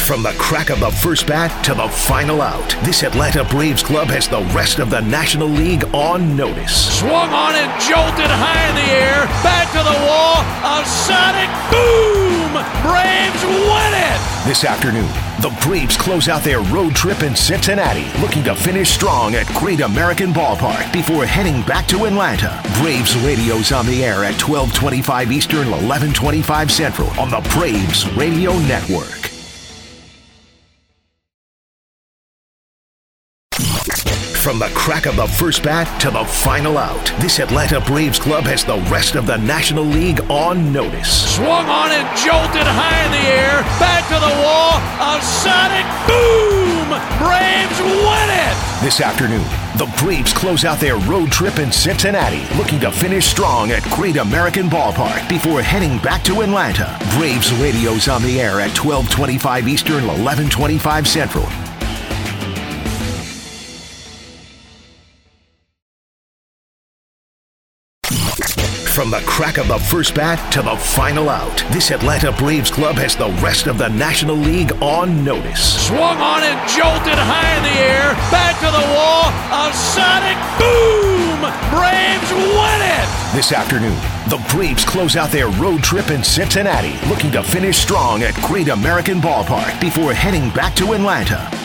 From the crack of the first bat to the final out, this Atlanta Braves club has the rest of the National League on notice. Swung on and jolted high in the air, back to the wall, a sonic boom! Braves win it! This afternoon, the Braves close out their road trip in Cincinnati, looking to finish strong at Great American Ballpark before heading back to Atlanta. Braves radio's on the air at 12:25 Eastern, 11:25 Central on the Braves Radio Network. From the crack of the first bat to the final out, this Atlanta Braves club has the rest of the National League on notice. Swung on and jolted high in the air, back to the wall, a sonic boom! Braves win it! This afternoon, the Braves close out their road trip in Cincinnati, looking to finish strong at Great American Ballpark before heading back to Atlanta. Braves radio's on the air at 12:25 Eastern, 11:25 Central. From the crack of the first bat to the final out, this Atlanta Braves club has the rest of the National League on notice. Swung on and jolted high in the air, back to the wall, a sonic boom! Braves win it! This afternoon, the Braves close out their road trip in Cincinnati, looking to finish strong at Great American Ballpark before heading back to Atlanta.